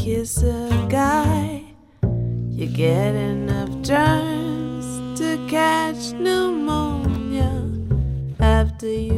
kiss a guy, you get enough germs to catch pneumonia after you